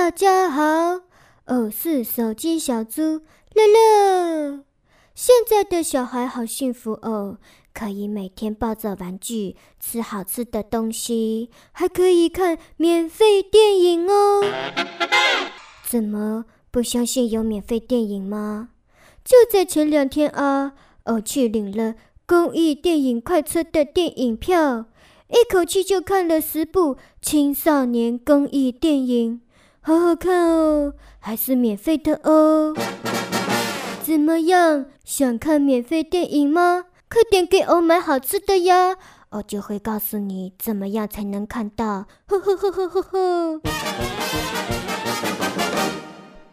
大家好，我是手机小猪乐乐。现在的小孩好幸福哦，可以每天抱着玩具，吃好吃的东西，还可以看免费电影哦。怎么不相信有免费电影吗？就在前2天啊，我去领了公益电影快车的电影票，一口气就看了10部青少年公益电影，好好看哦，还是免费的哦。怎么样，想看免费电影吗？快点给我买好吃的呀，我就会告诉你怎么样才能看到。呵呵呵呵呵呵。